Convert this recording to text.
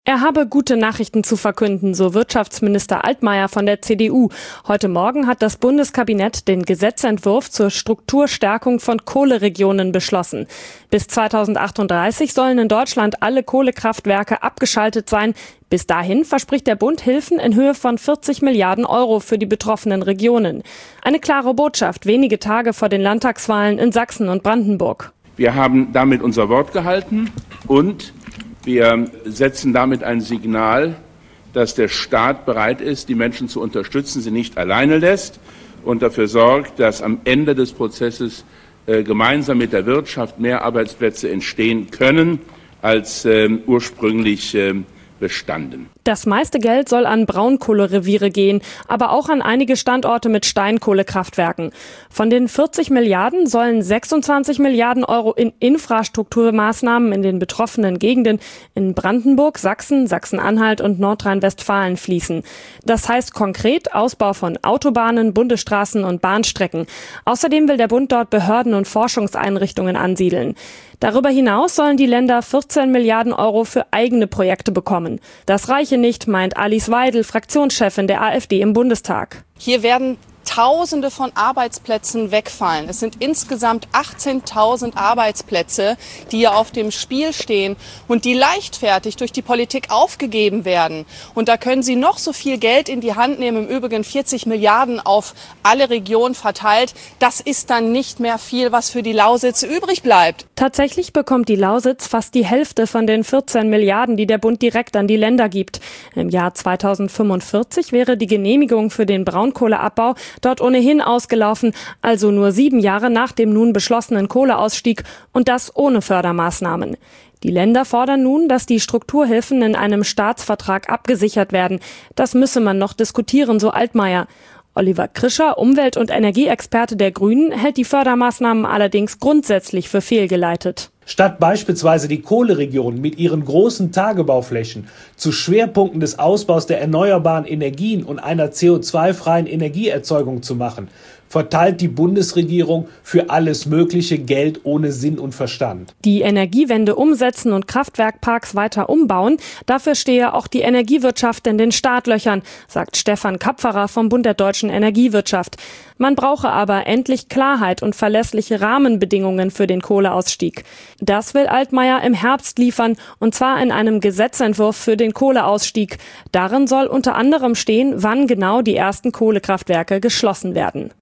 Er habe gute Nachrichten zu verkünden, so Wirtschaftsminister Altmaier von der CDU. Heute Morgen hat das Bundeskabinett den Gesetzentwurf zur Strukturstärkung von Kohleregionen beschlossen. Bis 2038 sollen in Deutschland alle Kohlekraftwerke abgeschaltet sein. Bis dahin verspricht der Bund Hilfen in Höhe von 40 Milliarden Euro für die betroffenen Regionen. Eine klare Botschaft wenige Tage vor den Landtagswahlen in Sachsen und Brandenburg. Wir haben damit unser Wort gehalten und wir setzen damit ein Signal, dass der Staat bereit ist, die Menschen zu unterstützen, sie nicht alleine lässt und dafür sorgt, dass am Ende des Prozesses gemeinsam mit der Wirtschaft mehr Arbeitsplätze entstehen können, als ursprünglich bestanden. Das meiste Geld soll an Braunkohlereviere gehen, aber auch an einige Standorte mit Steinkohlekraftwerken. Von den 40 Milliarden sollen 26 Milliarden Euro in Infrastrukturmaßnahmen in den betroffenen Gegenden in Brandenburg, Sachsen, Sachsen-Anhalt und Nordrhein-Westfalen fließen. Das heißt konkret Ausbau von Autobahnen, Bundesstraßen und Bahnstrecken. Außerdem will der Bund dort Behörden und Forschungseinrichtungen ansiedeln. Darüber hinaus sollen die Länder 14 Milliarden Euro für eigene Projekte bekommen. Das reiche nicht, meint Alice Weidel, Fraktionschefin der AfD im Bundestag. Hier werden Tausende von Arbeitsplätzen wegfallen. Es sind insgesamt 18.000 Arbeitsplätze, die hier auf dem Spiel stehen und die leichtfertig durch die Politik aufgegeben werden. Und da können Sie noch so viel Geld in die Hand nehmen, im Übrigen 40 Milliarden auf alle Regionen verteilt. Das ist dann nicht mehr viel, was für die Lausitz übrig bleibt. Tatsächlich bekommt die Lausitz fast die Hälfte von den 14 Milliarden, die der Bund direkt an die Länder gibt. Im Jahr 2045 wäre die Genehmigung für den Braunkohleabbau dort ohnehin ausgelaufen, also nur 7 Jahre nach dem nun beschlossenen Kohleausstieg und das ohne Fördermaßnahmen. Die Länder fordern nun, dass die Strukturhilfen in einem Staatsvertrag abgesichert werden. Das müsse man noch diskutieren, so Altmaier. Oliver Krischer, Umwelt- und Energieexperte der Grünen, hält die Fördermaßnahmen allerdings grundsätzlich für fehlgeleitet. Statt beispielsweise die Kohleregionen mit ihren großen Tagebauflächen zu Schwerpunkten des Ausbaus der erneuerbaren Energien und einer CO2-freien Energieerzeugung zu machen, verteilt die Bundesregierung für alles Mögliche Geld ohne Sinn und Verstand. Die Energiewende umsetzen und Kraftwerkparks weiter umbauen, dafür stehe auch die Energiewirtschaft in den Startlöchern, sagt Stefan Kapferer vom Bund der deutschen Energiewirtschaft. Man brauche aber endlich Klarheit und verlässliche Rahmenbedingungen für den Kohleausstieg. Das will Altmaier im Herbst liefern, und zwar in einem Gesetzentwurf für den Kohleausstieg. Darin soll unter anderem stehen, wann genau die ersten Kohlekraftwerke geschlossen werden.